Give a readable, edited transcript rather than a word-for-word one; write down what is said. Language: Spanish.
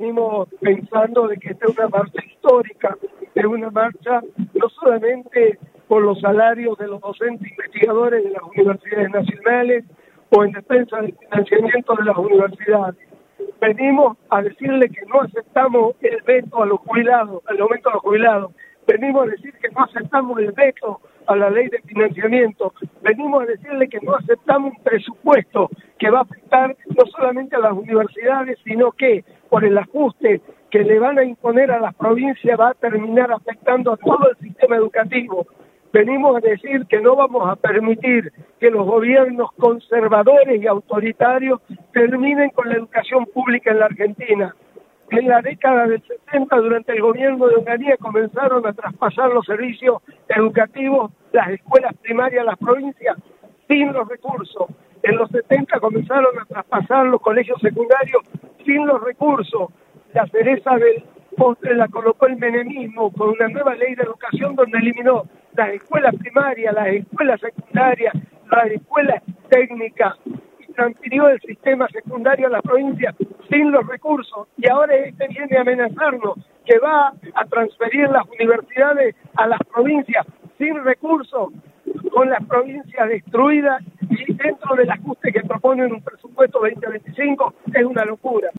venimos pensando de que esta es una marcha histórica, es una marcha no solamente por los salarios de los docentes investigadores de las universidades nacionales o en defensa del financiamiento de las universidades. Venimos a decirle que no aceptamos el veto a los jubilados, al aumento a los jubilados. Venimos a decir que no aceptamos el veto a la ley de financiamiento. Venimos a decirle que no aceptamos un presupuesto que va a afectar no solamente a las universidades, sino que por el ajuste que le van a imponer a las provincias va a terminar afectando a todo el sistema educativo. Venimos a decir que no vamos a permitir que los gobiernos conservadores y autoritarios terminen con la educación pública en la Argentina. En la década del 70, durante el gobierno de Onganía, comenzaron a traspasar los servicios educativos, las escuelas primarias a las provincias, sin los recursos. En los 70 comenzaron a traspasar los colegios secundarios sin los recursos. La cereza del postre la colocó el menemismo con una nueva ley de educación donde eliminó las escuelas primarias, las escuelas secundarias, las escuelas técnicas y transfirió el sistema secundario a la provincia sin los recursos. Y ahora viene a amenazarnos que va a transferir las universidades a las provincias sin recursos, con las provincias destruidas y dentro del ajuste que proponen un presupuesto 2025 es una locura.